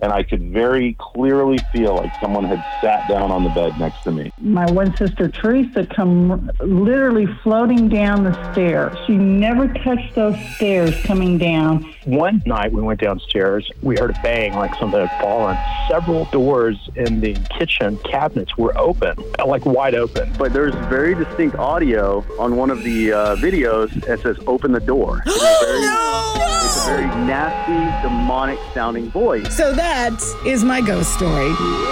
and I could very clearly feel like someone had sat down on the bed next to me. My one sister, Teresa, come literally floating down the stairs. She never touched those stairs coming down. One night we went downstairs, we heard a bang like something had fallen. Several doors in the kitchen cabinets were open, like wide open. But there's very distinct audio on one of the videos that says, "Open the door." It's a very nasty, demonic sounding voice. So that is my ghost story.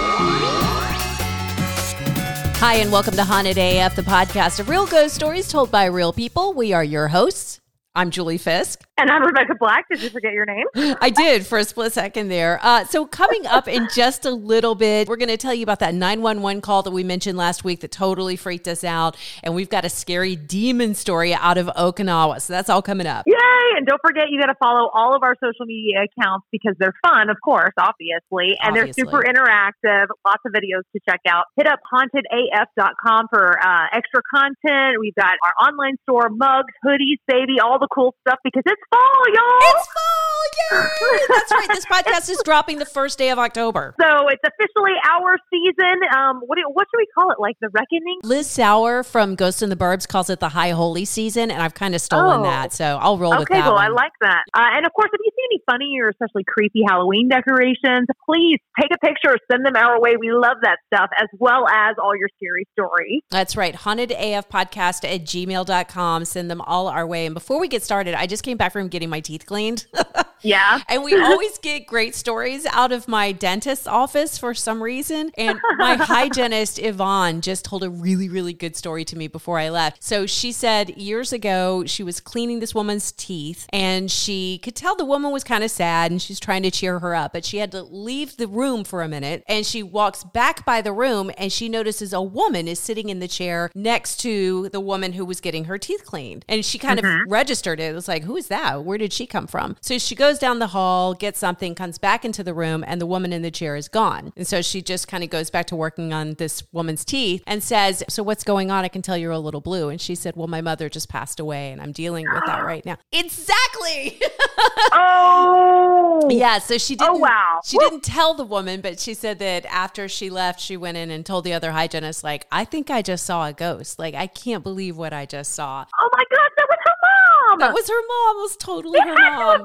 Hi, and welcome to Haunted AF, the podcast of real ghost stories told by real people. We are your hosts. I'm Julie Fisk. And I'm Rebecca Black. Did you forget your name? I did for a split second there. So coming up in just a little bit, we're going to tell you about that 911 call that we mentioned last week that totally freaked us out. And we've got a scary demon story out of Okinawa. So that's all coming up. Yay! And don't forget, you got to follow all of our social media accounts because they're fun, of course, obviously. And they're super interactive. Lots of videos to check out. Hit up hauntedaf.com for extra content. We've got our online store, mugs, hoodies, baby, all the cool stuff because it's fall, y'all. It's fall, yay! That's right. This podcast is dropping the first day of October. So it's officially our season. What should we call it? Like the reckoning? Liz Sauer from Ghost in the Burbs calls it the High Holy Season, and I've kind of stolen that. So I'll roll with that. Okay, well, one. I like that. And of course, if you see any funny or especially creepy Halloween decorations, please take a picture, send them our way. We love that stuff, as well as all your scary stories. That's right. hauntedafpodcast@gmail.com. Send them all our way. And before we get started, I just came back from getting my teeth cleaned. Yeah. And we always get great stories out of my dentist's office for some reason. And my hygienist, Yvonne, just told a really, really good story to me before I left. So she said years ago, she was cleaning this woman's teeth and she could tell the woman was kind of sad and she's trying to cheer her up, but she had to leave the room for a minute. And she walks back by the room and she notices a woman is sitting in the chair next to the woman who was getting her teeth cleaned. And she kind of registered it. It was like, who is that? Where did she come from? So she goes down the hall, gets something, comes back into the room, and the woman in the chair is gone. And so she just kind of goes back to working on this woman's teeth and says, so what's going on? I can tell you're a little blue. And she said, well, my mother just passed away and I'm dealing with that right now. Exactly. Oh. Yeah, so she didn't, she Woo. didn't tell the woman, but she said that after she left, she went in and told the other hygienist, like, I think I just saw a ghost. Like, I can't believe what I just saw. Oh my God, that was her mom. That was her mom. It was totally her mom.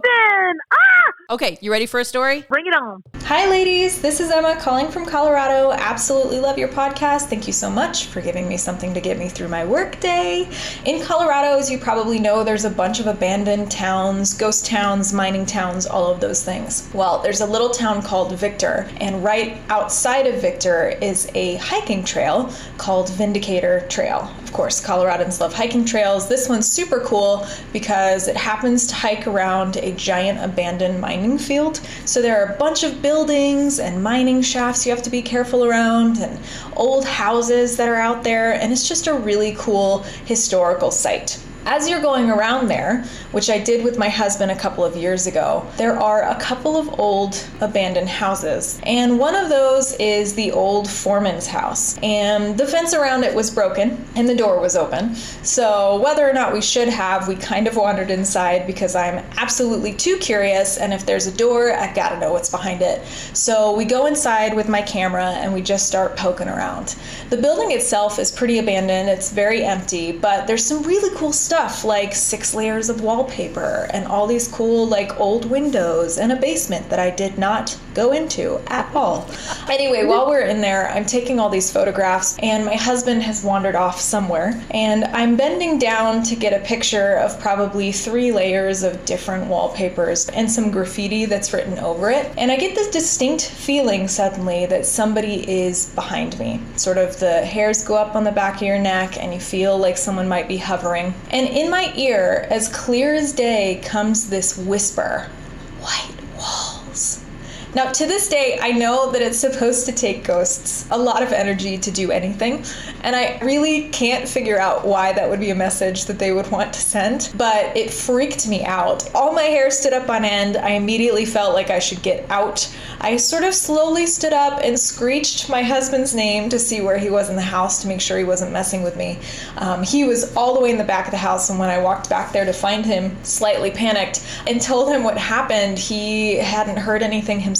Okay, you ready for a story? Bring it on. Hi, ladies. This is Emma calling from Colorado. Absolutely love your podcast. Thank you so much for giving me something to get me through my work day. In Colorado, as you probably know, there's a bunch of abandoned towns, ghost towns, mining towns, all of those things. Well, there's a little town called Victor, and right outside of Victor is a hiking trail called Vindicator Trail. Of course, Coloradans love hiking trails. This one's super cool because it happens to hike around a giant abandoned mining field. So there are a bunch of buildings and mining shafts you have to be careful around and old houses that are out there, and it's just a really cool historical site. As you're going around there, which I did with my husband a couple of years ago, there are a couple of old abandoned houses. And one of those is the old foreman's house. And the fence around it was broken and the door was open. So whether or not we should have, we kind of wandered inside because I'm absolutely too curious. And if there's a door, I gotta know what's behind it. So we go inside with my camera and we just start poking around. The building itself is pretty abandoned. It's very empty, but there's some really cool stuff like 6 layers of wallpaper and all these cool like old windows and a basement that I did not go into at all. Anyway, while we're in there, I'm taking all these photographs and my husband has wandered off somewhere and I'm bending down to get a picture of probably 3 layers of different wallpapers and some graffiti that's written over it. And I get this distinct feeling suddenly that somebody is behind me. Sort of the hairs go up on the back of your neck and you feel like someone might be hovering. And in my ear, as clear as day, comes this whisper, white walls. Now, to this day, I know that it's supposed to take ghosts a lot of energy to do anything, and I really can't figure out why that would be a message that they would want to send, but it freaked me out. All my hair stood up on end. I immediately felt like I should get out. I sort of slowly stood up and screeched my husband's name to see where he was in the house to make sure he wasn't messing with me. He was all the way in the back of the house, and when I walked back there to find him, slightly panicked, and told him what happened, he hadn't heard anything himself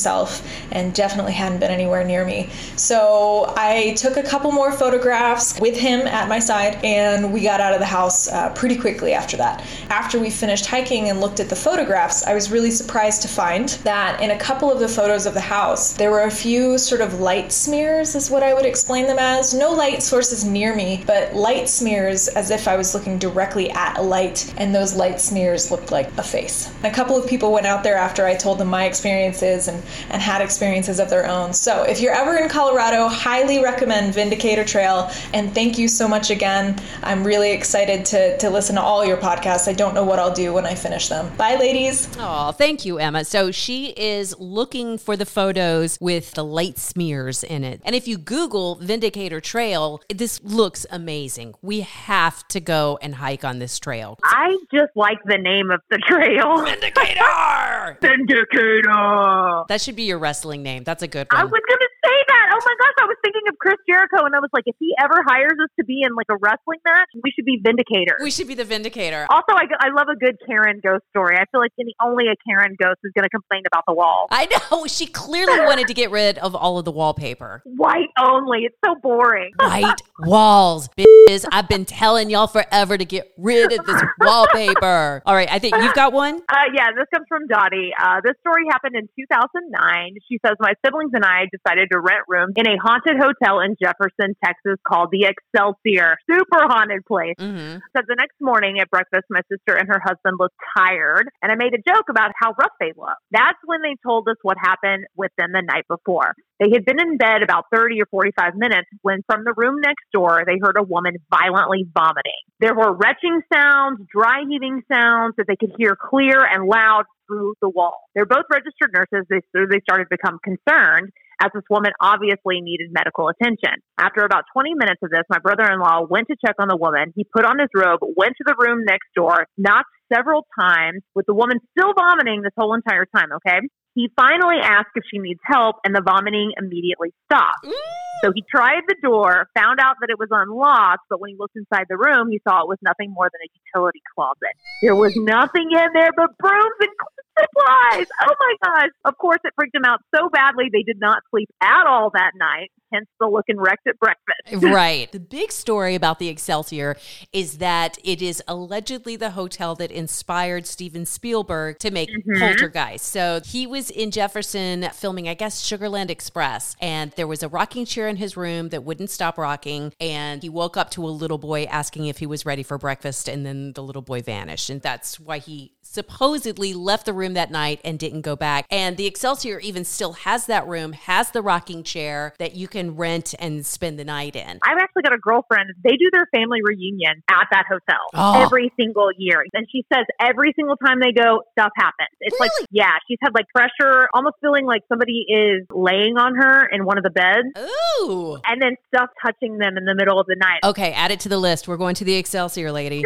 himself and definitely hadn't been anywhere near me. So I took a couple more photographs with him at my side, and we got out of the house pretty quickly after that. After we finished hiking and looked at the photographs, I was really surprised to find that in a couple of the photos of the house, there were a few sort of light smears, is what I would explain them as. No light sources near me, but light smears as if I was looking directly at a light, and those light smears looked like a face. A couple of people went out there after I told them my experiences and had experiences of their own. So if you're ever in Colorado, highly recommend Vindicator Trail, and thank you so much again. I'm really excited to listen to all your podcasts. I don't know what I'll do when I finish them. Bye, ladies. Oh, thank you, Emma. So she is looking for the photos with the light smears in it. And if you Google Vindicator Trail, this looks amazing. We have to go and hike on this trail. I just like the name of the trail. Vindicator! Vindicator! That should be your wrestling name. That's a good one. I was going to say that. Oh my gosh, I was thinking of Chris Jericho, and I was like, if he ever hires us to be in like a wrestling match, we should be Vindicator. We should be the Vindicator. Also, I love a good Karen ghost story. I feel like only a Karen ghost is going to complain about the wall. I know. She clearly wanted to get rid of all of the wallpaper. White only. It's so boring. White walls, bitches. I've been telling y'all forever to get rid of this wallpaper. All right, I think you've got one? Yeah, this comes from Dottie. This story happened in 2009. She says, my siblings and I decided to rent rooms in a haunted hotel in Jefferson, Texas called the Excelsior. Super haunted place. Mm-hmm. So the next morning at breakfast, my sister and her husband looked tired, and I made a joke about how rough they looked. That's when they told us what happened with them the night before. They had been in bed about 30 or 45 minutes when from the room next door, they heard a woman violently vomiting. There were retching sounds, dry heaving sounds that they could hear clear and loud through the wall. They're both registered nurses, so they started to become concerned as this woman obviously needed medical attention. After about 20 minutes of this, my brother-in-law went to check on the woman. He put on his robe, went to the room next door, knocked several times with the woman still vomiting this whole entire time, okay? He finally asked if she needs help, and the vomiting immediately stopped. So he tried the door, found out that it was unlocked, but when he looked inside the room, he saw it was nothing more than a utility closet. There was nothing in there but brooms and supplies. Oh my gosh. Of course, it freaked them out so badly they did not sleep at all that night, hence the looking wrecked at breakfast. Right. The big story about the Excelsior is that it is allegedly the hotel that inspired Steven Spielberg to make Poltergeist. So he was in Jefferson filming, I guess, Sugarland Express, and there was a rocking chair in his room that wouldn't stop rocking, and he woke up to a little boy asking if he was ready for breakfast, and then the little boy vanished, and that's why he supposedly left the room that night and didn't go back. And the Excelsior even still has that room, has the rocking chair that you can rent and spend the night in. I've actually got a girlfriend. They do their family reunion at that hotel every single year. And she says every single time they go, stuff happens. It's really? like, yeah, she's had like pressure, almost feeling like somebody is laying on her in one of the beds. Ooh. And then stuff touching them in the middle of the night. Okay, add it to the list. We're going to the Excelsior, lady.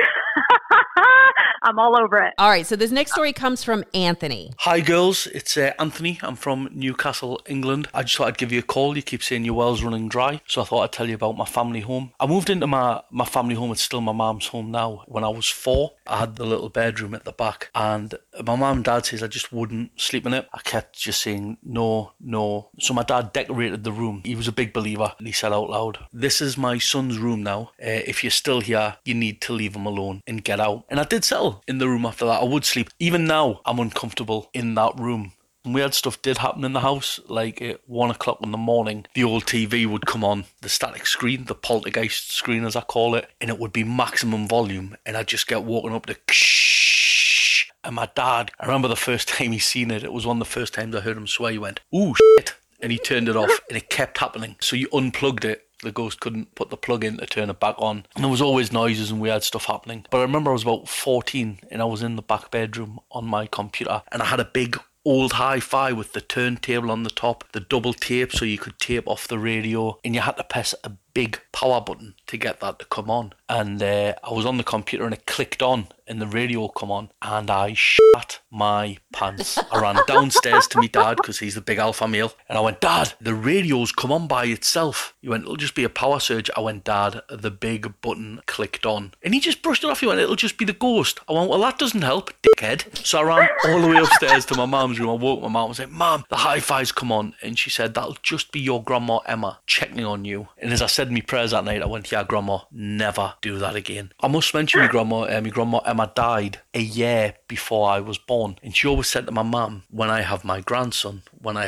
I'm all over it. All right, so this next story comes from Anthony. Hi girls, it's Anthony. I'm from Newcastle, England. I just thought I'd give you a call. You keep saying your well's running dry, so I thought I'd tell you about my family home. I moved into my family home. It's still my mum's home now. When I was 4, I had the little bedroom at the back, and my mum and dad says I just wouldn't sleep in it. I kept just saying no. So my dad decorated the room. He was a big believer, and he said out loud, "This is my son's room now. If you're still here, you need to leave him alone and get out." And I did settle in the room after that. I would sleep. Even now, I'm uncomfortable in that room. And weird stuff did happen in the house, like at 1 o'clock in the morning, the old TV would come on, the static screen, the poltergeist screen as I call it, and it would be maximum volume, and I'd just get woken up to ksh. And my dad, I remember the first time he seen it, it was one of the first times I heard him swear, he went, "Ooh, shit," and he turned it off, and it kept happening. So you unplugged it. The ghost couldn't put the plug in to turn it back on. And there was always noises and weird stuff happening. But I remember I was about 14 and I was in the back bedroom on my computer, and I had a big old hi-fi with the turntable on the top, the double tape so you could tape off the radio, and you had to press a big power button to get that to come on. And I was on the computer and it clicked on and the radio come on and I shat my pants. I ran downstairs to my dad because he's the big alpha male and I went, Dad, the radio's come on by itself. He went, it'll just be a power surge. I went, Dad, the big button clicked on. And he just brushed it off. He went, it'll just be the ghost. I went, well, that doesn't help, dickhead. So I ran all the way upstairs to my mum's room. I woke my mum and said, Mum, the hi-fi's come on. And she said, that'll just be your grandma Emma checking on you. And as I said in my prayers that night, I went, yeah, Grandma, never do that again. I must mention my grandma Emma died a year before I was born. And she always said to my mum, when I have my grandson.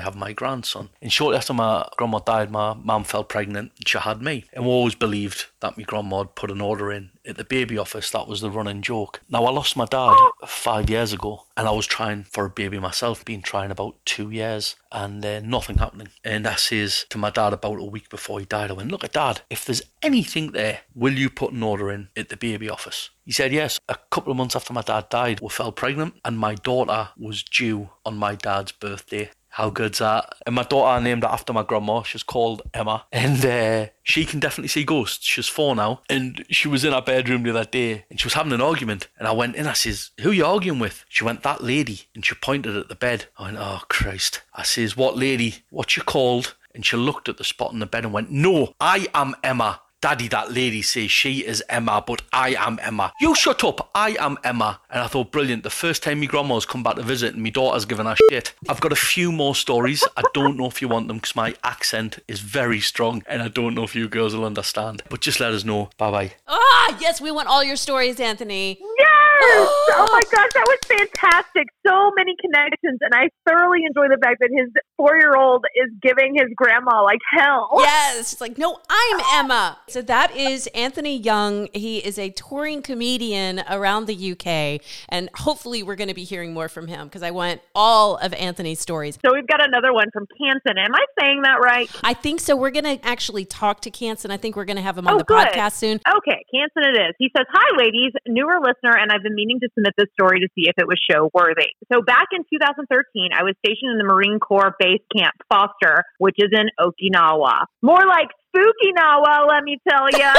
And shortly after my grandma died, my mum fell pregnant and she had me. And we always believed that my grandma had put an order in at the baby office. That was the running joke. Now, I lost my dad 5 years ago and I was trying for a baby myself, been trying about 2 years and nothing happening. And I says to my dad about a week before he died, I went, look, Dad, if there's anything there, will you put an order in at the baby office? He said yes. A couple of months after my dad died, we fell pregnant and my daughter was due on my dad's birthday. How good's that? And my daughter, I named her after my grandma. She's called Emma. And she can definitely see ghosts. She's 4 now. And she was in our bedroom the other day and she was having an argument. And I went in, I says, who are you arguing with? She went, that lady. And she pointed at the bed. I went, oh, Christ. I says, what lady? What's you called? And she looked at the spot in the bed and went, no, I am Emma. Daddy, that lady says she is Emma, but I am Emma. You shut up, I am Emma. And I thought, brilliant, the first time my grandma's come back to visit and my daughter's given her shit. I've got a few more stories. I don't know if you want them because my accent is very strong and I don't know if you girls will understand. But just let us know. Bye-bye. Ah, yes, we want all your stories, Anthony. Yes! Oh my gosh, that was fantastic. So many connections, and I thoroughly enjoy the fact that his 4-year-old is giving his grandma like hell. Yes, it's like, no, I'm Emma. So that is Anthony Young. He is a touring comedian around the UK, and hopefully we're going to be hearing more from him because I want all of Anthony's stories. So we've got another one from Canson. Am I saying that right? I think so. We're going to actually talk to Canson. I think we're going to have him on the podcast soon. Okay, Canson it is. He says, hi, ladies, newer listener, and I've been meaning to submit this story to see if it was show worthy. So back in 2013, I was stationed in the Marine Corps Base Camp Foster, which is in Okinawa. More like Spookinawa, let me tell ya.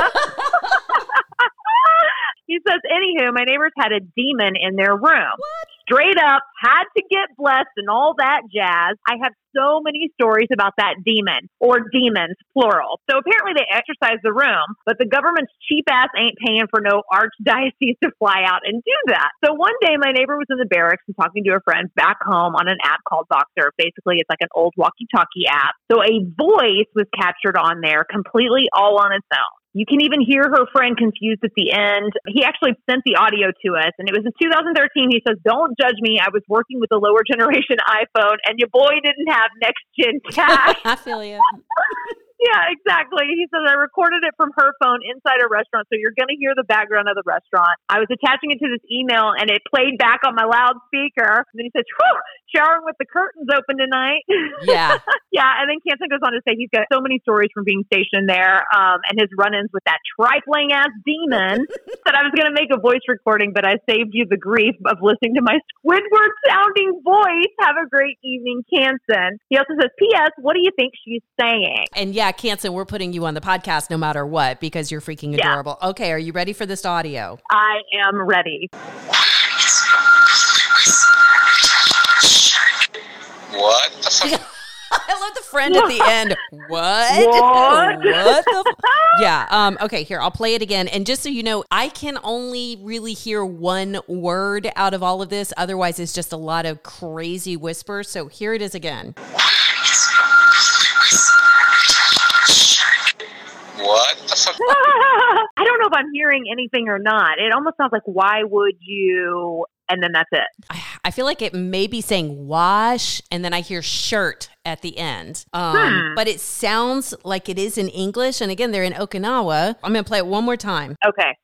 He says, anywho, my neighbors had a demon in their room. What? Straight up, had to get blessed and all that jazz. I have so many stories about that demon, or demons, plural. So apparently they exorcised the room, but the government's cheap ass ain't paying for no archdiocese to fly out and do that. So one day my neighbor was in the barracks and talking to a friend back home on an app called Voxer. Basically, it's like an old walkie-talkie app. So a voice was captured on there completely all on its own. You can even hear her friend confused at the end. He actually sent the audio to us, and it was in 2013. He says, don't judge me. I was working with a lower generation iPhone, and your boy didn't have next-gen cash. I feel you. Yeah, exactly. He says, I recorded it from her phone inside a restaurant, so you're going to hear the background of the restaurant. I was attaching it to this email, and it played back on my loudspeaker. And then he says, whew, showering with the curtains open tonight. Yeah. Yeah, and then Canson goes on to say he's got so many stories from being stationed there and his run-ins with that trifling-ass demon that I was going to make a voice recording, but I saved you the grief of listening to my Squidward-sounding voice. Have a great evening, Canson. He also says, P.S., what do you think she's saying? And yeah, Canson, we're putting you on the podcast no matter what because you're freaking adorable. Yeah. Okay, are you ready for this audio? I am ready. What the fuck? I love the friend at the end. What the Yeah. Okay, here, I'll play it again. And just so you know, I can only really hear one word out of all of this. Otherwise, it's just a lot of crazy whispers. So here it is again. What the fuck? I don't know if I'm hearing anything or not. It almost sounds like, why would you? And then that's it. I feel like it may be saying wash, and then I hear shirt at the end. But it sounds like it is in English. And again, they're in Okinawa. I'm going to play it one more time. Okay.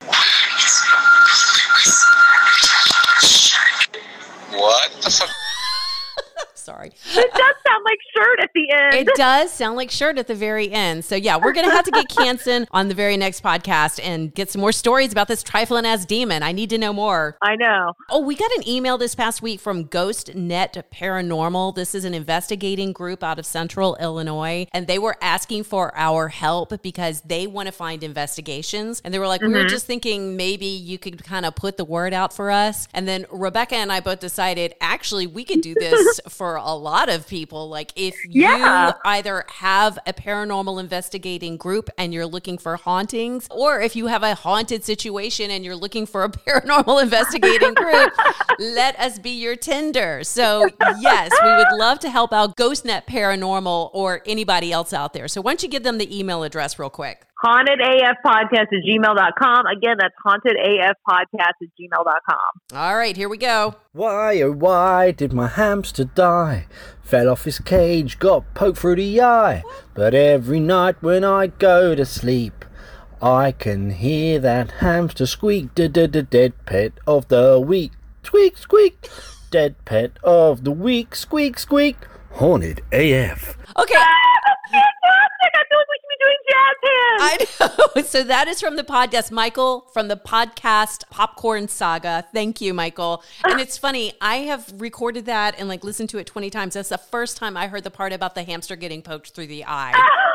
What the fuck? Sorry. It does sound like Shirt at the end. It does sound like Shirt at the very end. So yeah, we're going to have to get Canson on the very next podcast and get some more stories about this trifling ass demon. I need to know more. I know. Oh, we got an email this past week from GhostNet Paranormal. This is an investigating group out of Central Illinois, and they were asking for our help because they want to find investigations. And they were like, we were just thinking maybe you could kind of put the word out for us. And then Rebecca and I both decided, actually, we could do this for a lot of people. Like if you either have a paranormal investigating group and you're looking for hauntings, or if you have a haunted situation and you're looking for a paranormal investigating group, let us be your Tinder. So yes, we would love to help out GhostNet Paranormal or anybody else out there. So why don't you give them the email address real quick? hauntedafpodcast@gmail.com. Again, that's hauntedafpodcast@gmail.com. All right, here we go. Why, oh why did my hamster die? Fell off his cage, got poked through the eye. But every night when I go to sleep, I can hear that hamster squeak. Dead pet of the week. Squeak, squeak. Dead pet of the week. Squeak, squeak. Haunted AF. Okay. Fantastic. I feel like we should be doing jazz hands. I know. So that is from the podcast, Michael, from the podcast Popcorn Saga. Thank you, Michael. And it's funny, I have recorded that and like listened to it 20 times. That's the first time I heard the part about the hamster getting poked through the eye.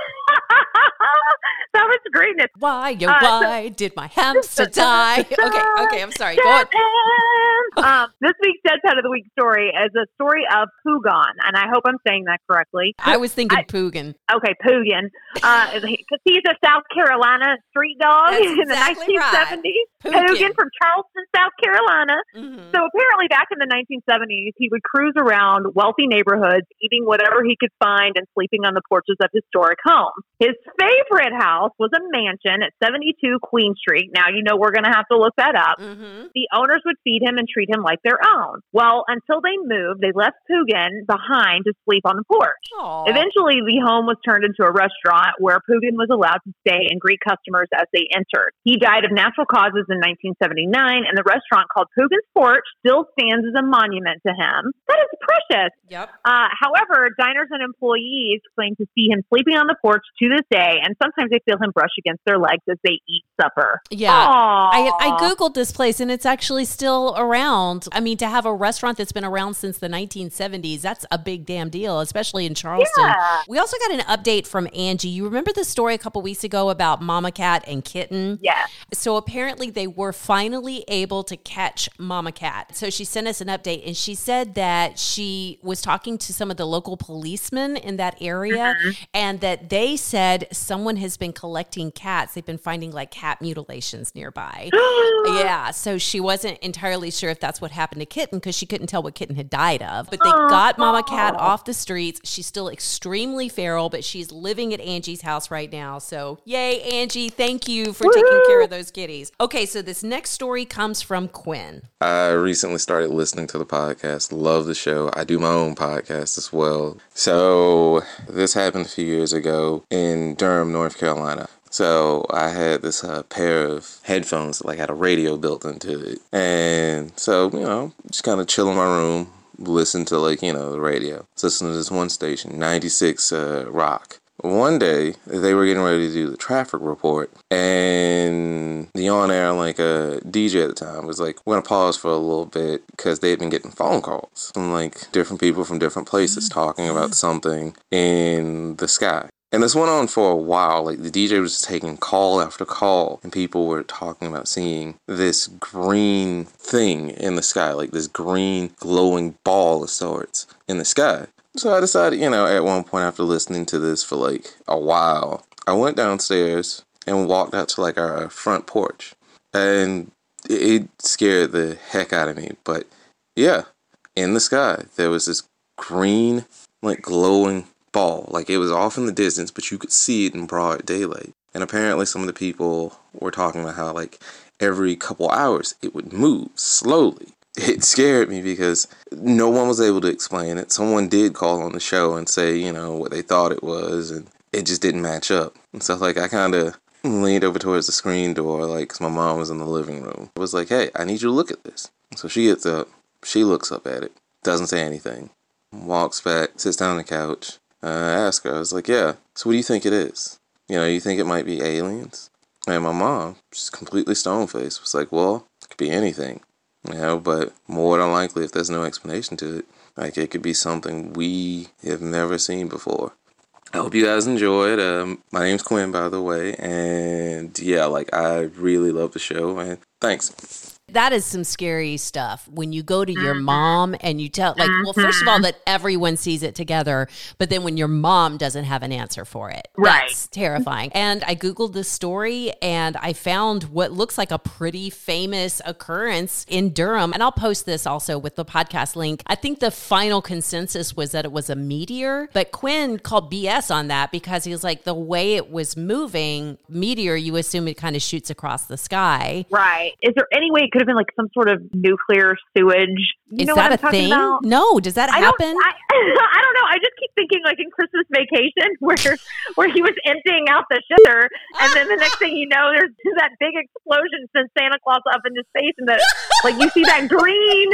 That was greatness. Why did my hamster die? Okay, I'm sorry. Go on. This week's Dead Pet of the Week story is a story of Poogan, and I hope I'm saying that correctly. I was thinking Poogan. Okay, Poogan. Because he's a South Carolina street dog in the 1970s. Poogan from Charleston, South Carolina. Mm-hmm. So apparently back in the 1970s, he would cruise around wealthy neighborhoods, eating whatever he could find and sleeping on the porches of historic homes. His favorite house was a mansion at 72 Queen Street. Now, you know we're going to have to look that up. Mm-hmm. The owners would feed him and treat him like their own. Well, until they moved, they left Poogan behind to sleep on the porch. Aww. Eventually, the home was turned into a restaurant where Poogan was allowed to stay and greet customers as they entered. He died of natural causes in 1979, and the restaurant called Poogan's Porch still stands as a monument to him. That is precious. Yep. However, diners and employees claim to see him sleeping on the porch to this day, and sometimes they feel him brush against their legs as they eat supper. Yeah. I Googled this place, and it's actually still around. I mean, to have a restaurant that's been around since the 1970s, that's a big damn deal, especially in Charleston. Yeah. We also got an update from Angie. You remember the story a couple weeks ago about Mama Cat and Kitten? Yeah. So apparently they were finally able to catch Mama Cat. So she sent us an update, and she said that she was talking to some of the local policemen in that area, and that they said someone has been collecting cats. They've been finding like cat mutilations nearby. Yeah, so she wasn't entirely sure if that's what happened to Kitten because she couldn't tell what Kitten had died of. But they got Mama Cat off the streets. She's still extremely feral, but she's living at Angie's house right now. So yay, Angie. Thank you for taking care of those kitties. Okay, so this next story comes from Quinn. I recently started listening to the podcast. Love the show. I do my own podcast as well. So this happened a few years ago in Durham, North Carolina. So I had this pair of headphones that had a radio built into it. And so, just kind of chill in my room, listen to the radio. So listen to this one station, 96 Rock. One day, they were getting ready to do the traffic report, and the on-air, DJ at the time was like, we're going to pause for a little bit, because they had been getting phone calls from, different people from different places talking about something in the sky. And this went on for a while. The DJ was just taking call after call, and people were talking about seeing this green thing in the sky, this green glowing ball of sorts in the sky. So I decided, at one point after listening to this for a while, I went downstairs and walked out to our front porch. And it scared the heck out of me. But yeah, in the sky, there was this green, glowing ball. It was off in the distance, but you could see it in broad daylight. And apparently some of the people were talking about how every couple hours it would move slowly. It scared me because no one was able to explain it. Someone did call on the show and say, what they thought it was, and it just didn't match up. And so, I kind of leaned over towards the screen door, because my mom was in the living room. I was like, hey, I need you to look at this. So she gets up, she looks up at it, doesn't say anything. walks back, sits down on the couch. I asked her, I was like, yeah, so what do you think it is? You know, you think it might be aliens? And my mom, just completely stone-faced, was like, well, it could be anything. You know, but more than likely, if there's no explanation to it, like, it could be something we have never seen before. I hope you guys enjoyed. My name's Quinn, by the way, and yeah, like, I really love the show, and thanks. That is some scary stuff when you go to your mom and you tell, like, well, first of all, that everyone sees it together, but then when your mom doesn't have an answer for it. Right. That's terrifying. And I Googled this story and I found what looks like a pretty famous occurrence in Durham. And I'll post this also with the podcast link. I think the final consensus was that it was a meteor, but Quinn called BS on that because he was like, the way it was moving, meteor, you assume it kind of shoots across the sky. Right. Is there any way it could have been like some sort of nuclear sewage? Is that a thing? About? No. Does that happen? I don't know. I just keep thinking like in Christmas Vacation where he was emptying out the shitter and then the next thing you know, there's that big explosion sends Santa Claus up into space and like you see that green.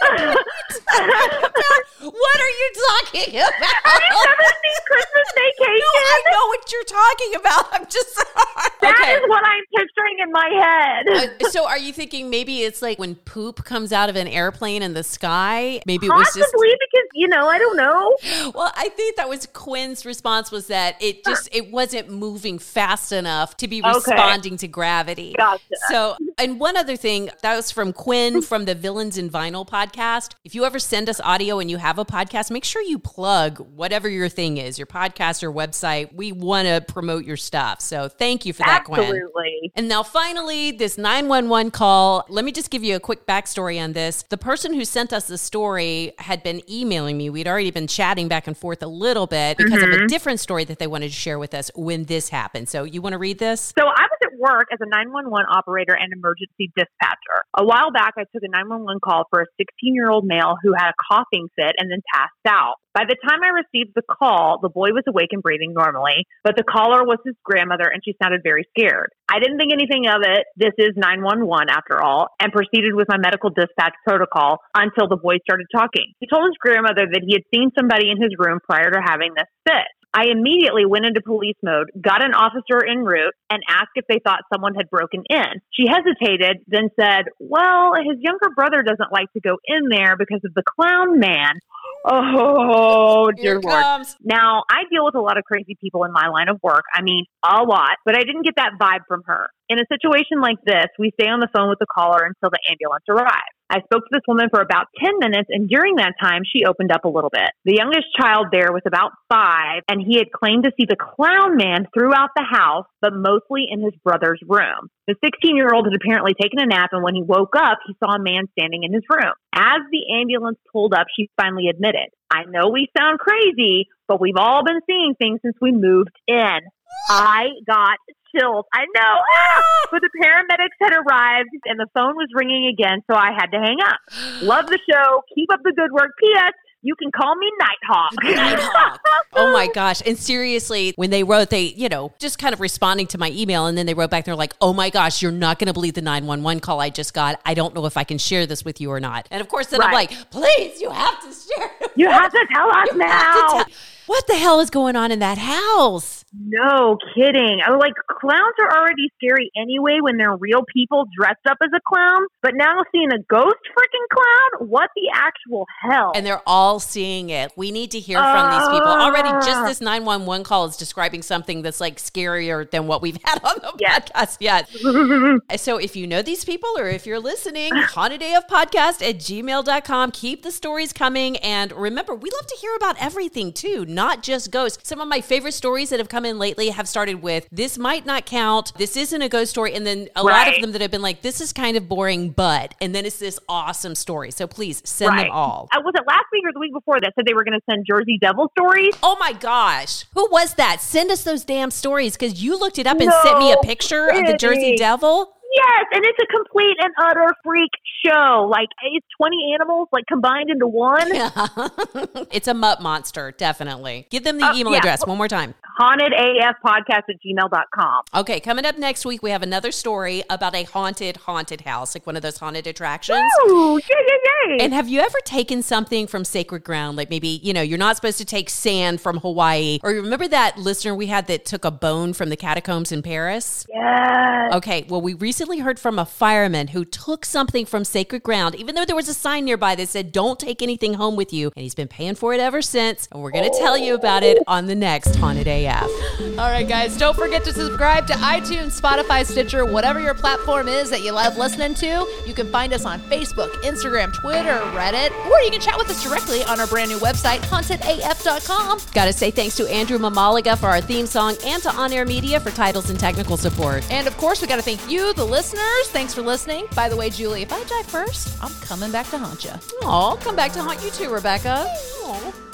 What are you talking about? Have you never seen Christmas Vacation? No, I know what you're talking about. I'm just sorry. That is what I'm picturing in my head. So are you thinking maybe it's like when poop comes out of an airplane in the sky? Maybe it Possibly was just because, I don't know. Well, I think that was Quinn's response was that it wasn't moving fast enough to be responding to gravity. Gotcha. So, and one other thing, that was from Quinn from the Villains in Vinyl podcast. If you ever send us audio and you have a podcast, make sure you plug whatever your thing is, your podcast or website. We want to promote your stuff. So thank you for that, Quinn. Absolutely. And now finally, this 911 call. Let me just give you a quick backstory on this. The person who sent us the story had been emailing me. We'd already been chatting back and forth a little bit because of a different story that they wanted to share with us when this happened. So you want to read this? So I was at work as a 911 operator and emergency dispatcher. A while back, I took a 911 call for a 16-year-old male who had a coughing fit and then passed out. By the time I received the call, the boy was awake and breathing normally, but the caller was his grandmother and she sounded very scared. I didn't think anything of it. This is 911 after all, and proceeded with my medical dispatch protocol until the boy started talking. He told his grandmother that he had seen somebody in his room prior to having this fit. I immediately went into police mode, got an officer en route, and asked if they thought someone had broken in. She hesitated, then said, well, his younger brother doesn't like to go in there because of the clown man. Oh, dear Lord. Now, I deal with a lot of crazy people in my line of work. I mean, a lot, but I didn't get that vibe from her. In a situation like this, we stay on the phone with the caller until the ambulance arrives. I spoke to this woman for about 10 minutes, and during that time, she opened up a little bit. The youngest child there was about 5, and he had claimed to see the clown man throughout the house, but mostly in his brother's room. The 16-year-old had apparently taken a nap, and when he woke up, he saw a man standing in his room. As the ambulance pulled up, she finally admitted, I know we sound crazy, but we've all been seeing things since we moved in. I got chills. I know. But the paramedics had arrived and the phone was ringing again, so I had to hang up. Love the show. Keep up the good work. P.S. You can call me Nighthawk. Nighthawk. Oh my gosh. And seriously, when they wrote, they, just kind of responding to my email, and then they wrote back, they're like, oh my gosh, you're not going to believe the 911 call I just got. I don't know if I can share this with you or not. And of course, then I'm like, please, you have to share it. You have to tell us now. What the hell is going on in that house? No kidding. I was like, clowns are already scary anyway when they're real people dressed up as a clown. But now seeing a ghost freaking clown? What the actual hell? And they're all seeing it. We need to hear from these people. Already just this 911 call is describing something that's like scarier than what we've had on the podcast yet. So if you know these people or if you're listening, hauntedafpodcast@gmail.com. Keep the stories coming. And remember, we love to hear about everything too, not just ghosts. Some of my favorite stories that have come in lately have started with, this might not count, this isn't a ghost story, and then a lot of them that have been like, this is kind of boring, but, and then it's this awesome story. So please send them all. Was it last week or the week before that said they were going to send Jersey Devil stories? Oh my gosh. Who was that? Send us those damn stories because you looked it up and sent me a picture of the Jersey Devil. Yes, and it's a complete and utter freak show. Like, it's 20 animals, like, combined into one. It's a mutt monster, definitely. Give them the email address one more time. hauntedafpodcast@gmail.com. Okay, coming up next week, we have another story about a haunted house, like one of those haunted attractions. Ooh, yay. And have you ever taken something from sacred ground? Like maybe, you're not supposed to take sand from Hawaii. Or you remember that listener we had that took a bone from the catacombs in Paris? Yes. Okay, well, we recently heard from a fireman who took something from sacred ground, even though there was a sign nearby that said, don't take anything home with you. And he's been paying for it ever since. And we're going to tell you about it on the next Haunted AF. All right, guys, don't forget to subscribe to iTunes, Spotify, Stitcher, whatever your platform is that you love listening to. You can find us on Facebook, Instagram, Twitter, Reddit, or you can chat with us directly on our brand new website, hauntedaf.com. Gotta say thanks to Andrew Mamaliga for our theme song and to On Air Media for titles and technical support. And of course, we gotta thank you, the listeners. Thanks for listening. By the way, Julie, if I die first, I'm coming back to haunt you. I'll come back to haunt you too, Rebecca. Aw.